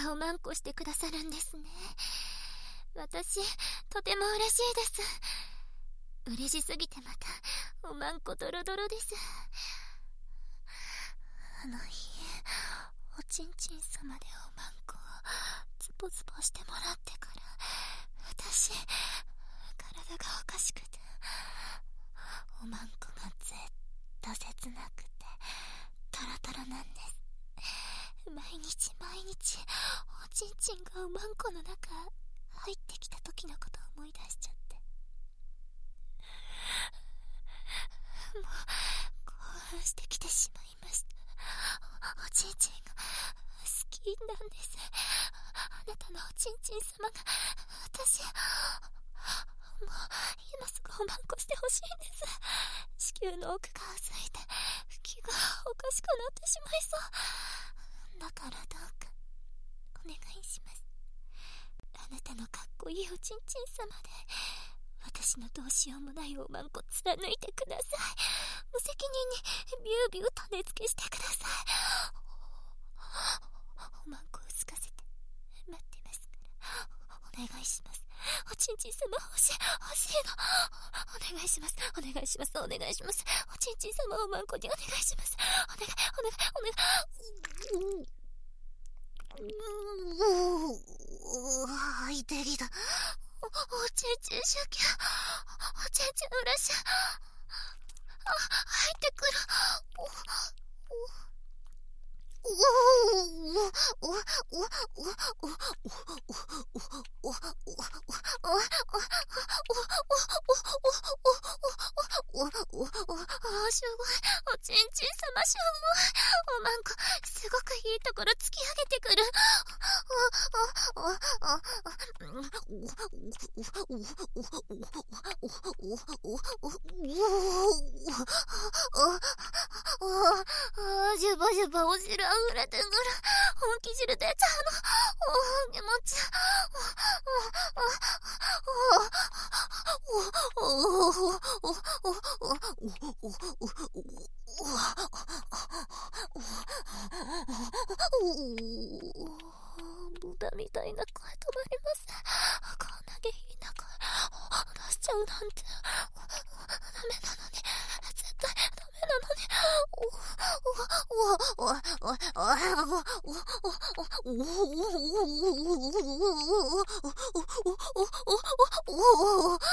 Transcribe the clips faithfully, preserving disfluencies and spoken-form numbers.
がおまんこしてくださるんですね。私、とても嬉しいです。嬉しすぎてまた、おまんこドロドロです。あの日、おちんちん様でおまんこをズボズボしてもらってから、私、体がおかしくて、おまんこがずっと切なくて、トロトロなんです。毎日毎日、おちんちんがおまんこの中、入ってきた時のことを思い出しちゃって。もう、興奮してきてしまいました。お、おちんちんが好きなんです。あなたのおちんちん様が、私、もう、今すぐおまんこしてほしいんです。子宮の奥が空いて、気がおかしくなってしまいそう。だからどうか、お願いします。あなたのかっこいいおちんちん様で、私のどうしようもないおまんこ貫いてください。無責任にビュービュー種付けしてください。おまんこをすかせて待ってますから、お願いします。おちんちん様欲しい欲しいの。お願いしますお願いしますお願いします。おちんちん様おまんこにお願いします。お願いお願いお願い。ううういてきた。お、おちんちんシュキュおちんちんうらしゃあ、入ってくる。お、お、お、お、お、お、お、お、お、お、お、お、すごい。おちんちん様すごい。おまんこ、すごくいいところ突き上げてくる。お、お、お、お、ジュバジュバお汁あふれてくる。本気汁出ちゃうの。お、気持ち。お、お、お、お、お、お、お、お、お、豚みたいな声止まります。こんな下品な声出しちゃうなんてダメなのに、絶対ダメなのに。お、お、お、お、お、お、お、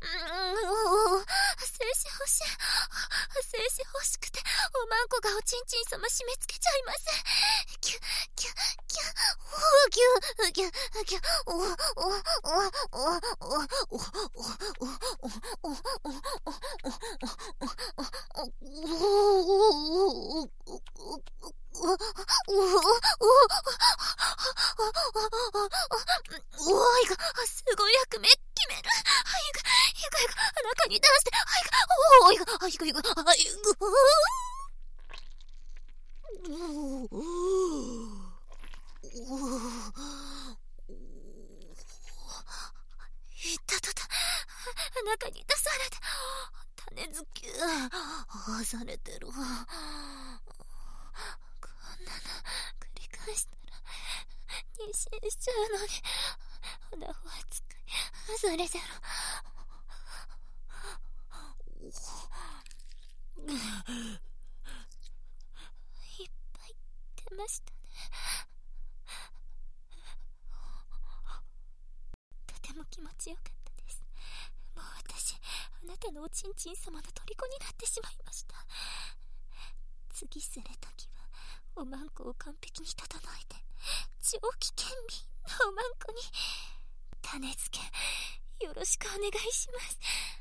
精子欲しい。精子欲しくて、おまんこがおちんちん様締め付けちゃいます。キュ、キュ、キュ、お、キュ、キュ、キュ、お、お、お、お、お、お、お、おいが、すごい役目決める。はいが、いがいが、中に出して、はいが、おいが、はいが、いが、はいが、いったとた、中に出されて、種付けされてる。こんなの繰り返したら妊娠しちゃうのに、おなほ扱いされてる。いっぱい出ましたね。とても気持ちよかったです。もう私、あなたのおちんちん様の虜になってしまいました。次するときは、おまんこを完璧に整えて、超危険美のおまんこに、種付け、よろしくお願いします。